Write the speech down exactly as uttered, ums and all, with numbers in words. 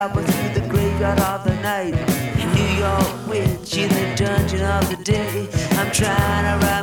But through the graveyard of the night, New York witch in the dungeon of the day. I'm trying to write